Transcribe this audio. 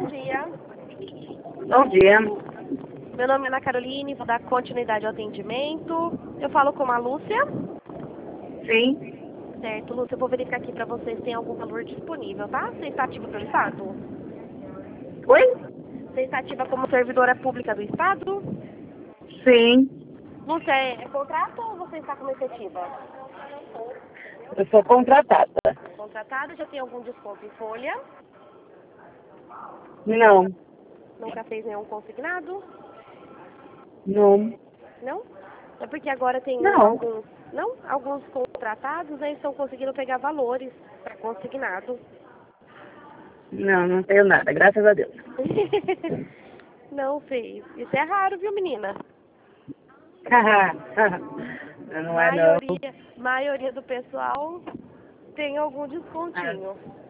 bom dia. Bom dia. Meu nome é Ana Caroline, vou dar continuidade ao atendimento. Eu falo com a Lúcia. Sim. Certo, Lúcia, eu vou verificar aqui para vocês se tem algum valor disponível, tá? Você está ativa pelo Estado? Oi? Você está ativa como servidora pública do Estado? Sim. Lúcia, é contrato ou você está como efetiva? Eu sou contratada. Contratada, já tem algum desconto em folha? Não. Nunca fez nenhum consignado? Não. Não? É porque agora tem Não. alguns, não? Alguns contratados, né, estão conseguindo pegar valores para consignado. Não, não tenho nada, graças a Deus. Não fez. Isso é raro, viu, menina? Não é não. Maioria do pessoal tem algum Ah, descontinho.